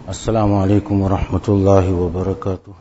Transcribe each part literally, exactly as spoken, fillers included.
السلام عليكم ورحمة الله وبركاته.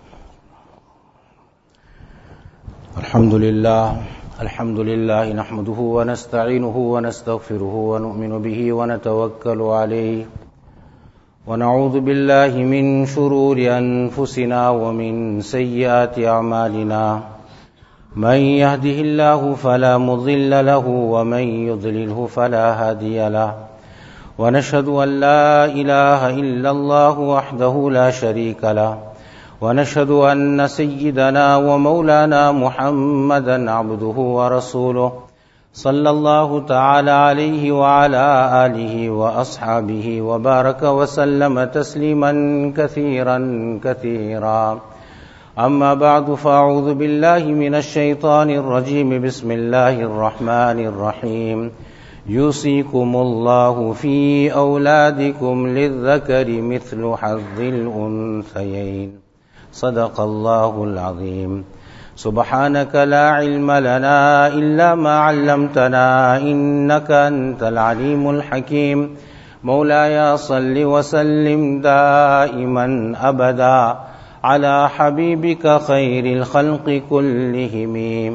الحمد لله الحمد لله نحمده ونستعينه ونستغفره ونؤمن به ونتوكل عليه ونعوذ بالله من شرور أنفسنا ومن سيئات أعمالنا. من يهده الله فلا مضل له ومن يضلله فلا هادي له، ونشهد أن لا إله إلا الله وحده لا شريك له، ونشهد أن سيدنا ومولانا محمدا عبده ورسوله صلى الله تعالى عليه وعلى آله وأصحابه وبارك وسلم تسليما كثيرا كثيرا. أما بعد، فأعوذ بالله من الشيطان الرجيم. بسم الله الرحمن الرحيم. يوصيكم الله في أولادكم للذكر مثل حظ الأنثيين. صدق الله العظيم. سبحانك لا علم لنا إلا ما علمتنا إنك أنت العليم الحكيم. مولاي صل وسلم دائما أبدا على حبيبك خير الخلق كلهم.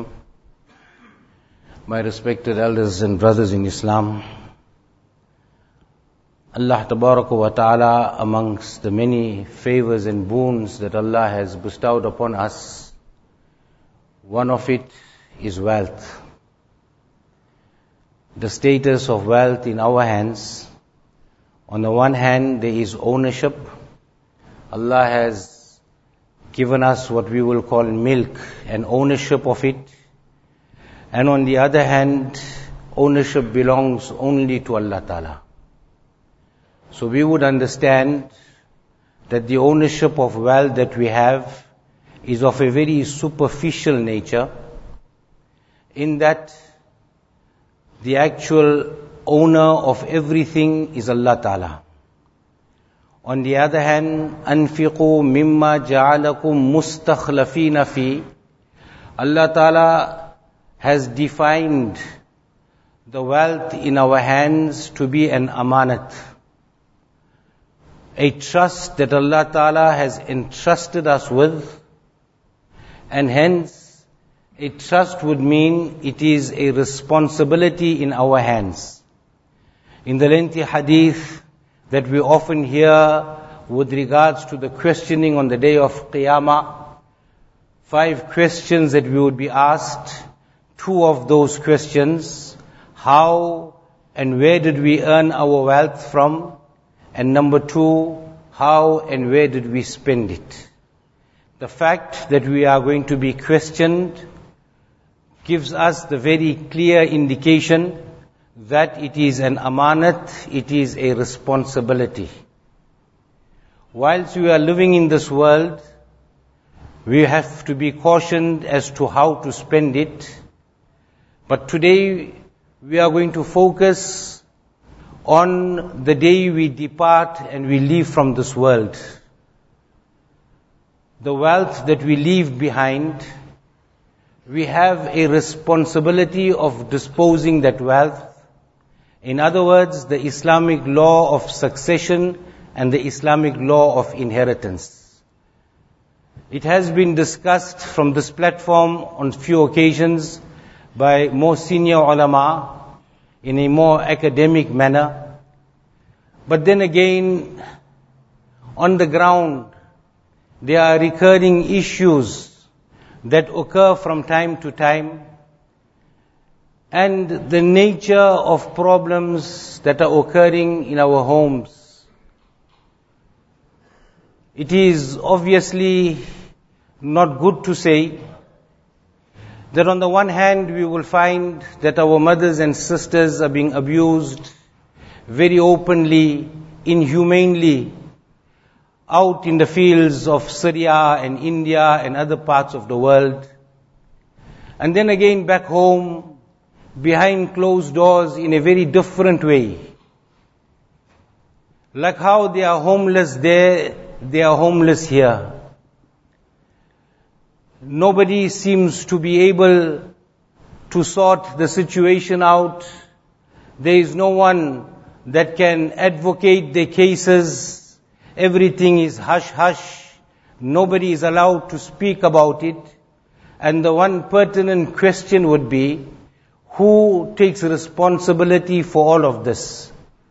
My respected elders and brothers in Islam, Allah Tabaraka wa Ta'ala, amongst the many favors and boons that Allah has bestowed upon us, one of it is wealth. The status of wealth in our hands. On the one hand, there is ownership. Allah has given us what we will call milk and ownership of it. And on the other hand, ownership belongs only to Allah Ta'ala. So we would understand that the ownership of wealth that we have is of a very superficial nature, in that the actual owner of everything is Allah Ta'ala. On the other hand, أَنْفِقُوا مِمَّا جَعَلَكُمْ مُسْتَخْلَفِينَ فِي. Allah Ta'ala has defined the wealth in our hands to be an amanat, a trust that Allah Ta'ala has entrusted us with, and hence a trust would mean it is a responsibility in our hands. In the lengthy hadith that we often hear with regards to the questioning on the day of Qiyamah, five questions that we would be asked. Two of those questions, how and where did we earn our wealth from? And number two, how and where did we spend it? The fact that we are going to be questioned gives us the very clear indication that it is an amanat, it is a responsibility. Whilst we are living in this world, we have to be cautioned as to how to spend it. But today we are going to focus on the day we depart and we leave from this world. The wealth that we leave behind, we have a responsibility of disposing that wealth. In other words, the Islamic law of succession and the Islamic law of inheritance. It has been discussed from this platform on few occasions by more senior ulama in a more academic manner. But then again, on the ground, there are recurring issues that occur from time to time, and the nature of problems that are occurring in our homes. It is obviously not good to say that on the one hand we will find that our mothers and sisters are being abused very openly, inhumanely, out in the fields of Syria and India and other parts of the world. And then again back home, behind closed doors in a very different way. Like how they are homeless there, they are homeless here. Nobody seems to be able to sort the situation out. There is no one that can advocate their cases. everything is hush-hush, nobody is allowed to speak about it, and the one pertinent question would be, who takes responsibility for all of this?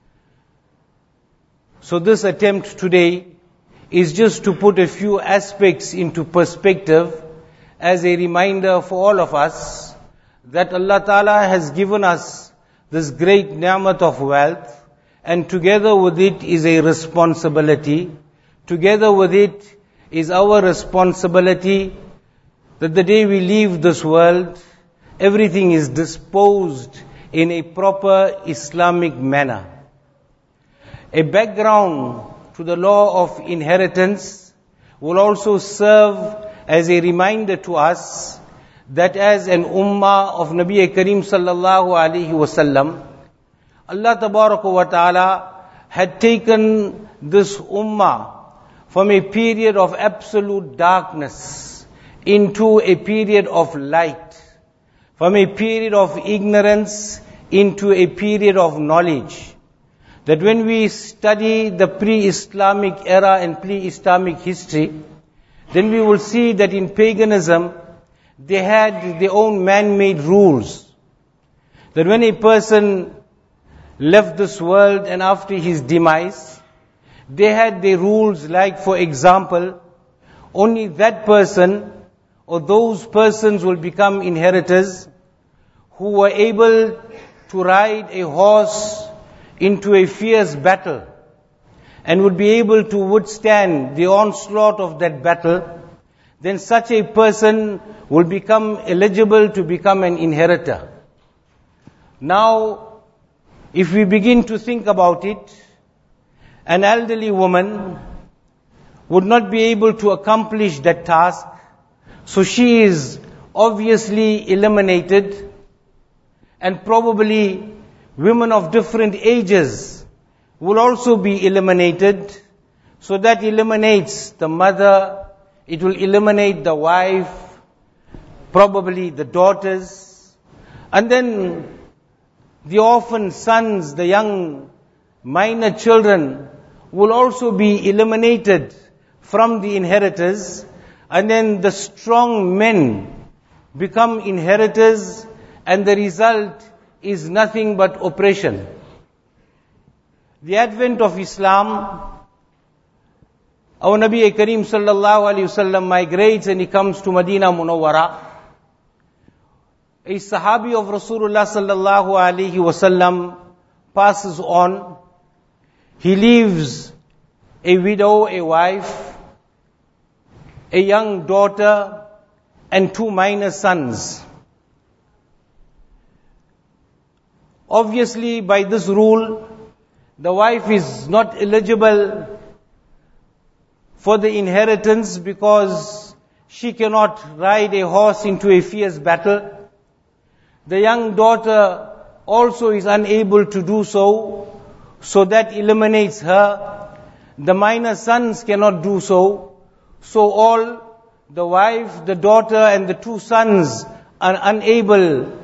So this attempt today is just to put a few aspects into perspective as a reminder for all of us that Allah Ta'ala has given us this great ni'mat of wealth, and together with it is a responsibility. Together with it is our responsibility that the day we leave this world, everything is disposed in a proper Islamic manner. A background to the law of inheritance will also serve as a reminder to us that as an ummah of Nabi Kareem sallallahu alaihi wasallam, Allah tabaraka wa ta'ala had taken this ummah from a period of absolute darkness into a period of light, from a period of ignorance into a period of knowledge. That when we study the pre-Islamic era and pre-Islamic history, then we will see that in paganism, they had their own man-made rules. That when a person left this world and after his demise, they had their rules, like for example, only that person or those persons will become inheritors who were able to ride a horse into a fierce battle and would be able to withstand the onslaught of that battle. Then such a person will become eligible to become an inheritor. Now, if we begin to think about it, an elderly woman would not be able to accomplish that task, so she is obviously eliminated, and probably women of different ages will also be eliminated. So that eliminates the mother, it will eliminate the wife, probably the daughters, and then the orphan sons, the young minor children will also be eliminated from the inheritors, and then the strong men become inheritors, and the result is nothing but oppression. The advent of Islam, our Nabi Kareem sallallahu alayhi wasallam migrates and he comes to Medina Munawwara. A Sahabi of Rasulullah sallallahu alayhi wasallam passes on. He leaves a widow, a wife, a young daughter, and two minor sons. Obviously, by this rule, the wife is not eligible for the inheritance because she cannot ride a horse into a fierce battle. The young daughter also is unable to do so, so that eliminates her. The minor sons cannot do so. So all, the wife, the daughter, and the two sons are unable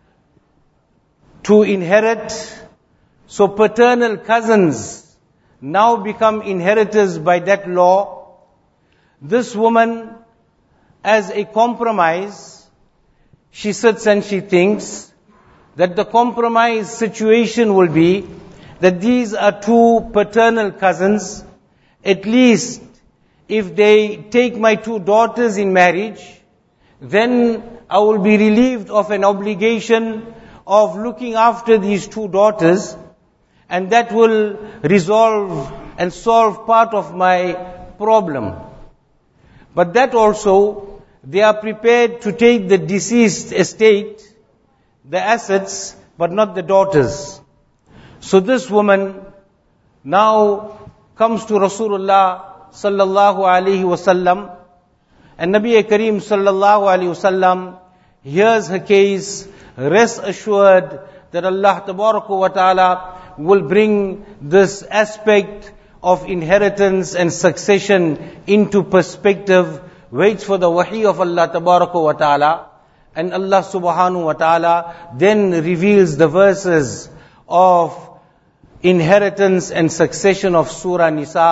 to inherit. So paternal cousins now become inheritors by that law. This woman, as a compromise, she sits and she thinks that the compromise situation will be that these are two paternal cousins. At least if they take my two daughters in marriage, then I will be relieved of an obligation of looking after these two daughters, and that will resolve and solve part of my problem. But that also, they are prepared to take the deceased estate, the assets, but not the daughters. So this woman now comes to Rasulullah sallallahu alaihi wasallam, and Nabi Kareem sallallahu alaihi wasallam hears her case. Rest assured that Allah tabaraka wa ta'ala will bring this aspect of inheritance and succession into perspective. Waits for the wahi of Allah tabaraka wa ta'ala, and Allah subhanahu wa ta'ala then reveals the verses of inheritance and succession of Surah Nisa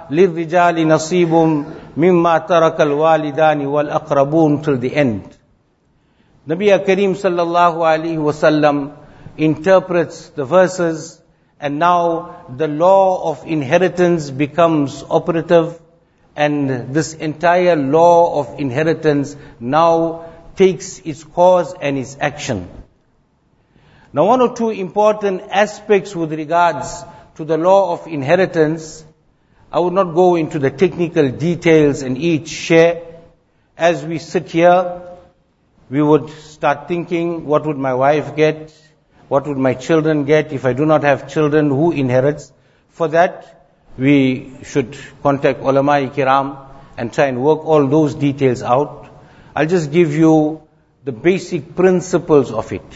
لِلرِّجَالِ نَصِيبٌ مِمَّا تَرَكَ الْوَالِدَانِ وَالْأَقْرَبُونَ till the end. Nabi Kareem sallallahu alaihi wasallam interprets the verses, and now the law of inheritance becomes operative, and this entire law of inheritance now takes its course and its action. Now, one or two important aspects with regards to the law of inheritance. I would not go into the technical details in each share. As we sit here, we would start thinking, what would my wife get? What would my children get? If I do not have children, who inherits? For that, we should contact ulama-i kiram and try and work all those details out. I'll just give you the basic principles of it.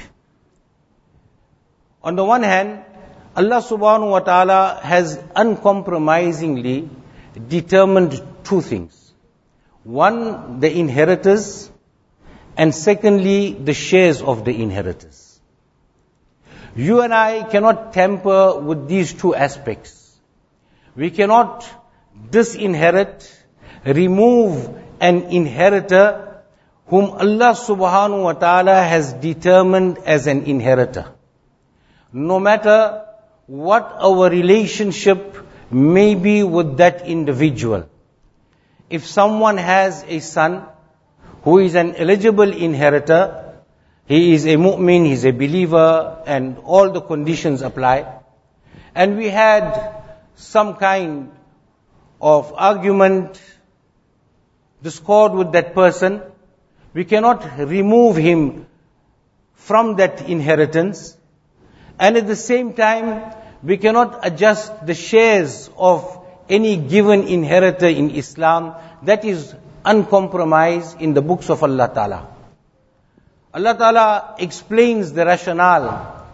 On the one hand, Allah subhanahu wa ta'ala has uncompromisingly determined two things. One, the inheritors, and secondly, the shares of the inheritors. You and I cannot tamper with these two aspects. We cannot disinherit, remove an inheritor whom Allah subhanahu wa ta'ala has determined as an inheritor. No matter what our relationship may be with that individual. If someone has a son who is an eligible inheritor, he is a mu'min, he is a believer, and all the conditions apply, and we had some kind of argument, discord with that person, we cannot remove him from that inheritance. And at the same time, we cannot adjust the shares of any given inheritor in Islam. That is uncompromised in the books of Allah Ta'ala. Allah Ta'ala explains the rationale.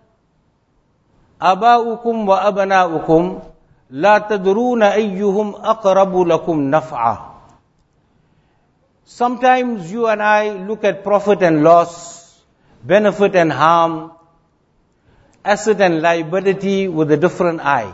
Aba'ukum wa abana'ukum la tadruna ayyuhum aqrabu lakum naf'a. Sometimes you and I look at profit and loss, benefit and harm, asset and liability with a different eye.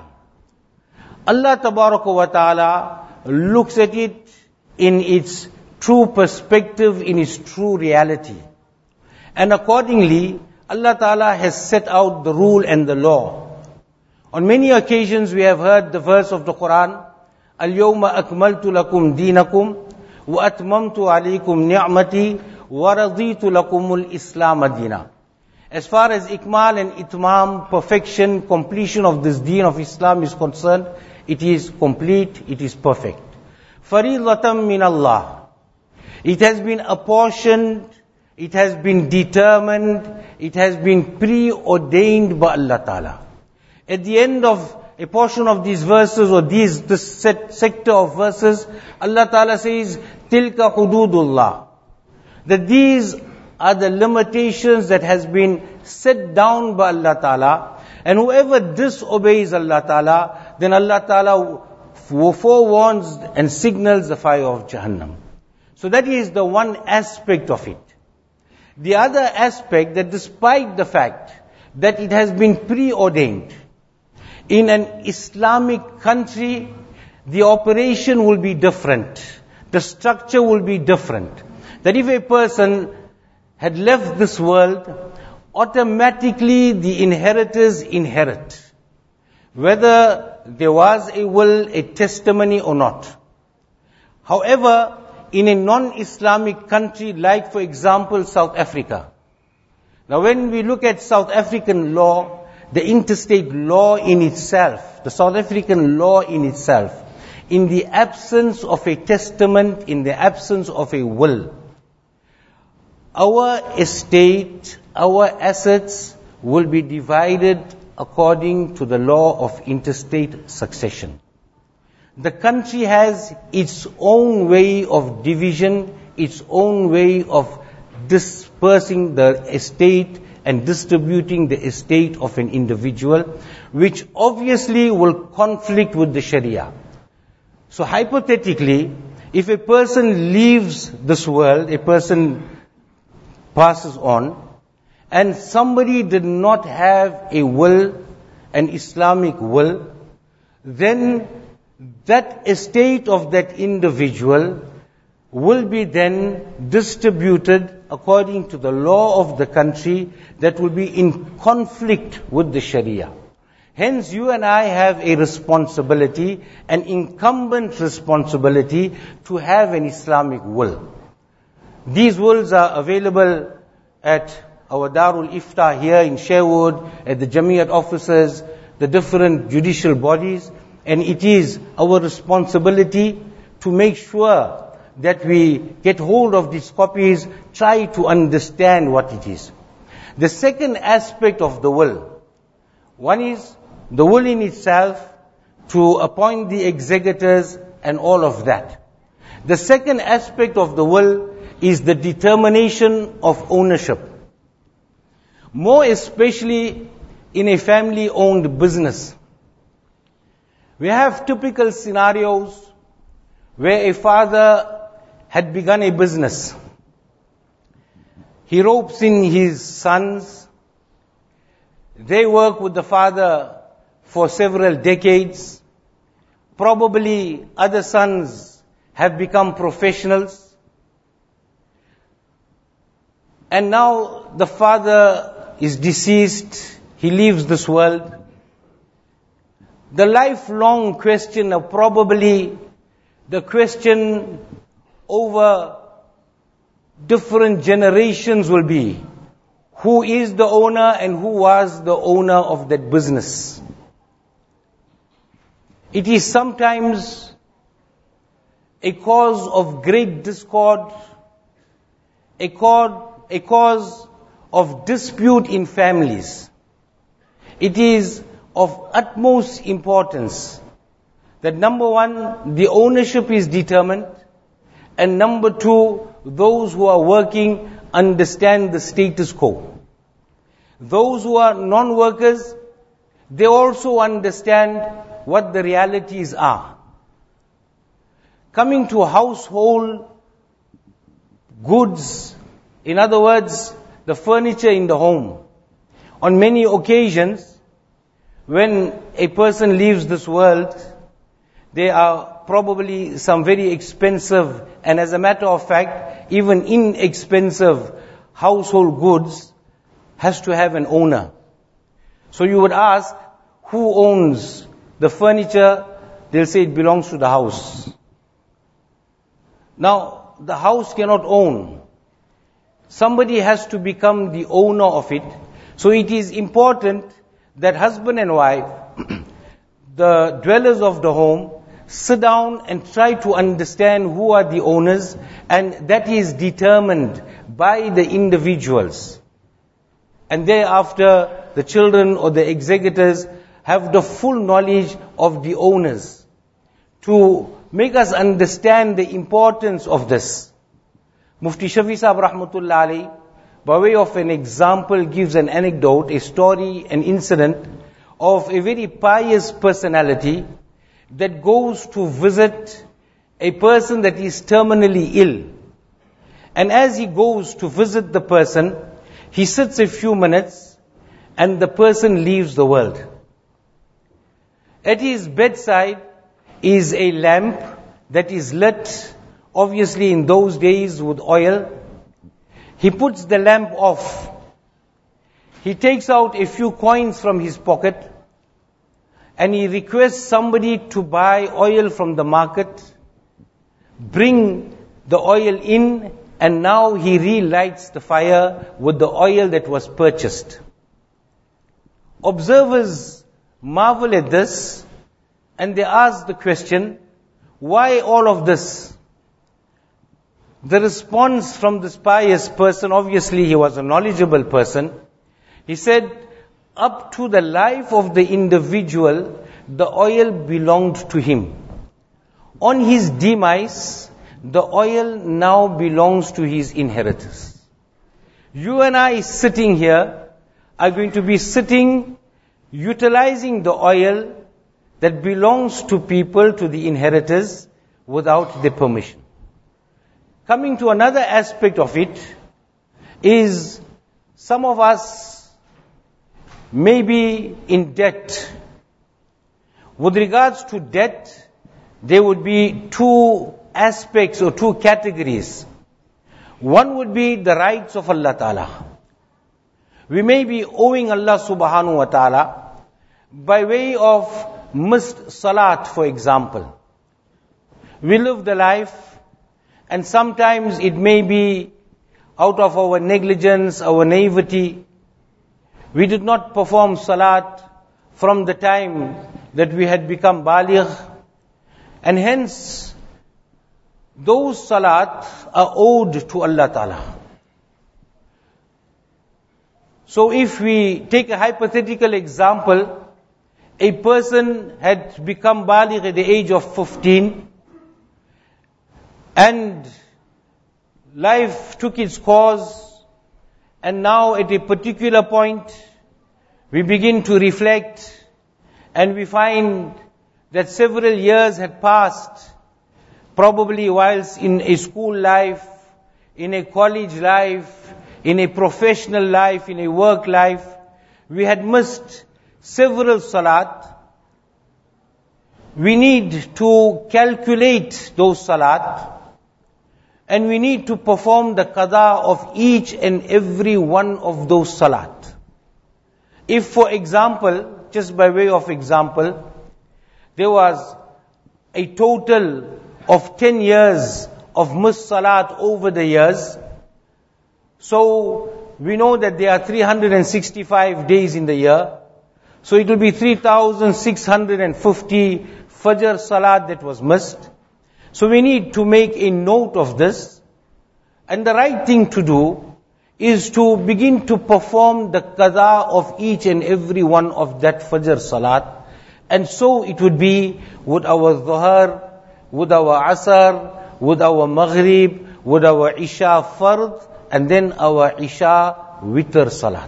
Allah Tabaraka wa Ta'ala looks at it in its true perspective, in its true reality. And accordingly, Allah Ta'ala has set out the rule and the law. On many occasions we have heard the verse of the Quran, Al-yawma akmaltu lakum deenakum wa atmamtu alaykum ni'mati wa raditu lakumul islam deena. As far as ikmal and itmam, perfection, completion of this deen of Islam is concerned, it is complete, it is perfect. Faridatan min Allah. It has been apportioned, it has been determined, it has been preordained by Allah Ta'ala. At the end of a portion of these verses, or these, this set, sector of verses, Allah Ta'ala says, Tilka hududullah. That these are the limitations that has been set down by Allah Ta'ala, and whoever disobeys Allah Ta'ala, then Allah Ta'ala forewarns and signals the fire of Jahannam. So that is the one aspect of it. The other aspect, that despite the fact that it has been preordained, in an Islamic country, the operation will be different. The structure will be different. That if a person had left this world, automatically the inheritors inherit. Whether there was a will, a testimony or not. However, in a non-Islamic country like, for example, South Africa. Now when we look at South African law, the interstate law in itself, the South African law in itself, in the absence of a testament, in the absence of a will, our estate, our assets will be divided according to the law of interstate succession. The country has its own way of division, its own way of dispersing the estate and distributing the estate of an individual, which obviously will conflict with the Sharia. So hypothetically, if a person leaves this world, a person passes on, and somebody did not have a will, an Islamic will, then that estate of that individual will be then distributed according to the law of the country that will be in conflict with the Sharia. Hence, you and I have a responsibility, an incumbent responsibility to have an Islamic will. These wills are available at our Darul Iftah here in Sherwood, at the Jamiat offices, the different judicial bodies, and it is our responsibility to make sure that we get hold of these copies, try to understand what it is. The second aspect of the will, one is the will in itself, to appoint the executors and all of that. The second aspect of the will is the determination of ownership. More especially in a family-owned business. We have typical scenarios where a father had begun a business. He ropes in his sons. They work with the father for several decades. Probably other sons have become professionals. And now the father is deceased. He leaves this world. The lifelong question of probably the question over different generations will be, who is the owner and who was the owner of that business? It is sometimes a cause of great discord, a cause, a cause of dispute in families. It is of utmost importance that number one, the ownership is determined, and number two, those who are working understand the status quo. Those who are non-workers, they also understand what the realities are. Coming to household goods, in other words, the furniture in the home. On many occasions, when a person leaves this world, there are probably some very expensive, and as a matter of fact, even inexpensive household goods has to have an owner. So you would ask, who owns the furniture? They'll say it belongs to the house. Now, the house cannot own. Somebody has to become the owner of it. So it is important that husband and wife, the dwellers of the home, sit down and try to understand who are the owners, and that is determined by the individuals. And thereafter, the children or the executors have the full knowledge of the owners to make us understand the importance of this. Mufti Shafi Sahib Rahmatullah Alayhi, by way of an example, gives an anecdote, a story, an incident of a very pious personality that goes to visit a person that is terminally ill. And as he goes to visit the person, he sits a few minutes and the person leaves the world. At his bedside is a lamp that is lit, obviously in those days with oil. He puts the lamp off. He takes out a few coins from his pocket and he requests somebody to buy oil from the market, bring the oil in, and now he relights the fire with the oil that was purchased. Observers marvel at this and they ask the question, why all of this? The response from this pious person, obviously he was a knowledgeable person, he said, up to the life of the individual, the oil belonged to him. On his demise, the oil now belongs to his inheritors. You and I sitting here are going to be sitting, utilizing the oil that belongs to people, to the inheritors, without their permission. Coming to another aspect of it, is some of us may be in debt. With regards to debt, there would be two aspects or two categories. One would be the rights of Allah Ta'ala. We may be owing Allah Subhanahu wa Ta'ala by way of missed salat, for example. We live the life, and sometimes it may be out of our negligence, our naivety. We did not perform salat from the time that we had become baligh, and hence those salat are owed to Allah Ta'ala. So if we take a hypothetical example, a person had become baligh at the age of fifteen, and life took its course, and now at a particular point, we begin to reflect, and we find that several years had passed, probably whilst in a school life, in a college life, in a professional life, in a work life, we had missed several salat. We need to calculate those salat, and we need to perform the qada of each and every one of those salat. If, for example, just by way of example, there was a total of ten years of missed salat over the years, so we know that there are three hundred sixty-five days in the year, so it will be three thousand six hundred fifty Fajr salat that was missed. So we need to make a note of this, and the right thing to do is to begin to perform the qada of each and every one of that Fajr salat. And so it would be with our Dhuhr, with our Asr, with our Maghrib, with our Isha Fard, and then our Isha Witr Salat.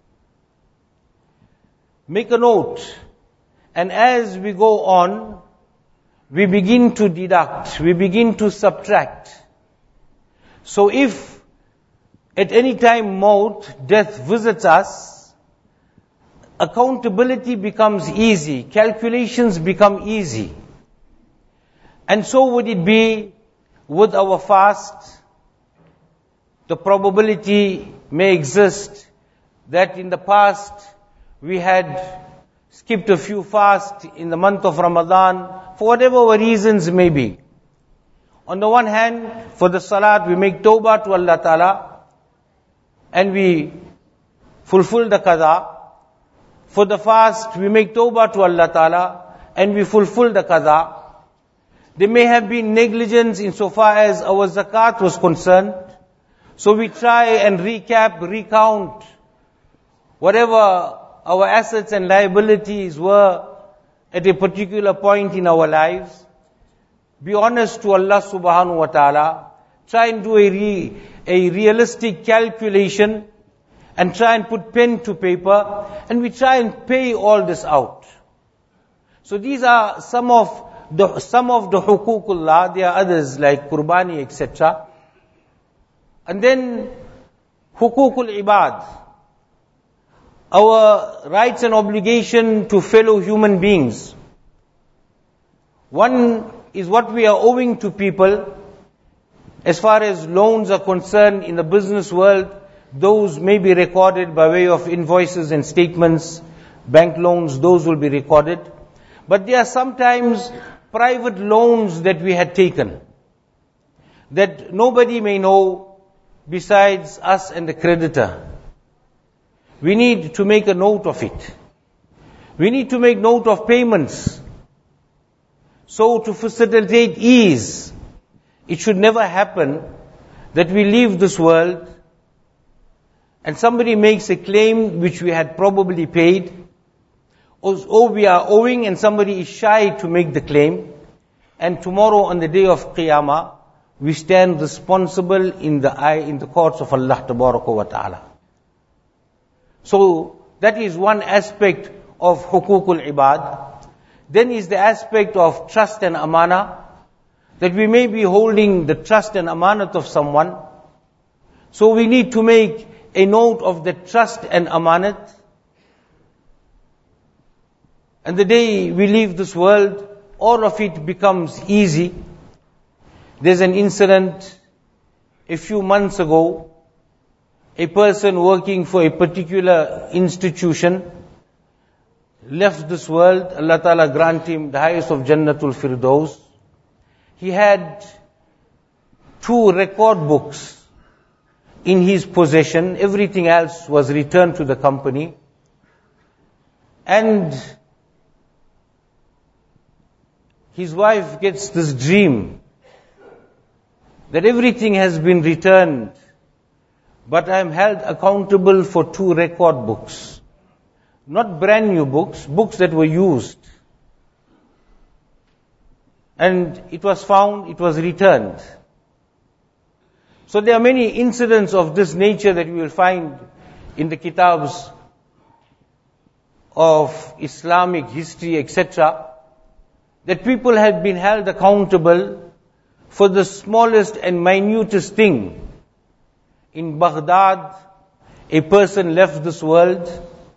Make a note, and as we go on, we begin to deduct, we begin to subtract. So if at any time maut, death visits us, accountability becomes easy, calculations become easy. And so would it be with our fast. The probability may exist that in the past we had skipped a few fasts in the month of Ramadan, for whatever our reasons may be. On the one hand, for the salat, we make tawbah to Allah Ta'ala, and we fulfill the qada. For the fast, we make tawbah to Allah Ta'ala, and we fulfill the qada. There may have been negligence insofar as our zakat was concerned, so we try and recap, recount whatever our assets and liabilities were at a particular point in our lives. Be honest to Allah Subhanahu wa Ta'ala. Try and do a, re, a realistic calculation, and try and put pen to paper, and we try and pay all this out. So these are some of the some of the huququllah. There are others like qurbani, et cetera. And then huququl ibad, our rights and obligation to fellow human beings. One is what we are owing to people. As far as loans are concerned in the business world, those may be recorded by way of invoices and statements. Bank loans, those will be recorded. But there are sometimes private loans that we had taken, that nobody may know besides us and the creditor. We need to make a note of it. We need to make note of payments. So to facilitate ease, it should never happen that we leave this world and somebody makes a claim which we had probably paid, or, or we are owing and somebody is shy to make the claim, and tomorrow on the day of Qiyamah, we stand responsible in the eye, in the courts of Allah Tabaraka wa Ta'ala. So that is one aspect of huququl ibad. Then is the aspect of trust and amana, that we may be holding the trust and amanat of someone. So we need to make a note of the trust and amanat. And the day we leave this world, all of it becomes easy. There's an incident a few months ago. A person working for a particular institution left this world. Allah Ta'ala grant him the highest of Jannatul Firdaus. He had two record books in his possession. Everything else was returned to the company. And his wife gets this dream that everything has been returned, but I am held accountable for two record books. Not brand new books, books that were used. And it was found, it was returned. So there are many incidents of this nature that we will find in the kitabs of Islamic history, et cetera, that people had been held accountable for the smallest and minutest thing. In Baghdad, a person left this world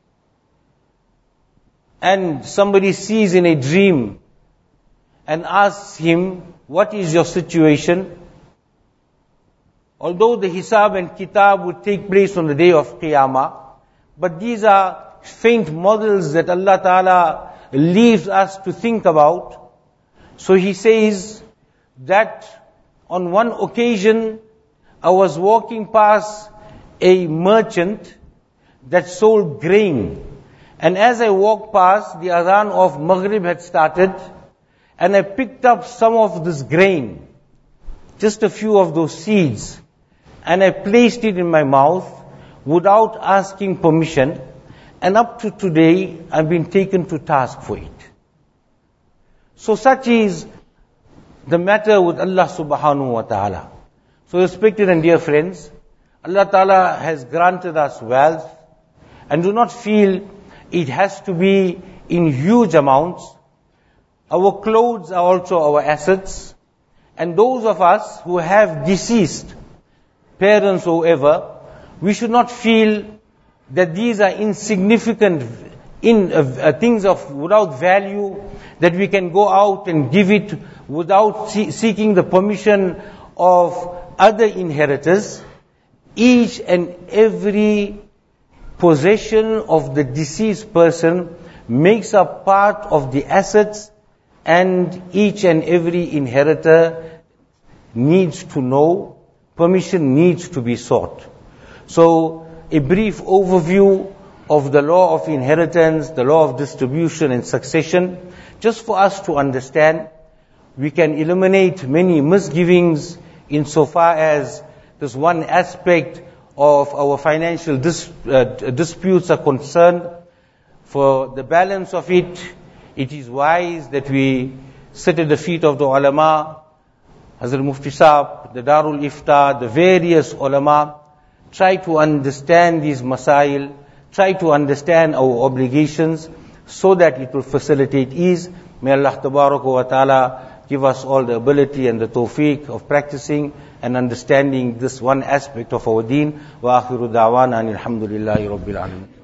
and somebody sees in a dream and asks him, what is your situation? Although the hisab and kitab would take place on the day of Qiyamah, but these are faint models that Allah Ta'ala leaves us to think about. So he says that on one occasion I was walking past a merchant that sold grain. And as I walked past, the adhan of Maghrib had started, and I picked up some of this grain, just a few of those seeds, and I placed it in my mouth without asking permission. And up to today, I've been taken to task for it. So such is the matter with Allah subhanahu wa ta'ala. So respected and dear friends, Allah Ta'ala has granted us wealth, and do not feel it has to be in huge amounts. Our clothes are also our assets, and those of us who have deceased parents or whoever, we should not feel that these are insignificant in uh, uh, things of without value, that we can go out and give it without see- seeking the permission of other inheritors. Each and every possession of the deceased person makes up part of the assets, and each and every inheritor needs to know, permission needs to be sought. So, a brief overview of the law of inheritance, the law of distribution and succession, just for us to understand. We can eliminate many misgivings insofar as this one aspect of our financial dis, uh, disputes are concerned. For the balance of it, it is wise that we sit at the feet of the ulama, Hazrat Mufti Saab, the Darul Ifta, the various ulama, try to understand these masail, try to understand our obligations so that it will facilitate ease. May Allah Tabaraka wa Ta'ala give us all the ability and the tawfiq of practicing and understanding this one aspect of our deen. Wa akhiru da'wana alhamdulillahi rabbil alamin.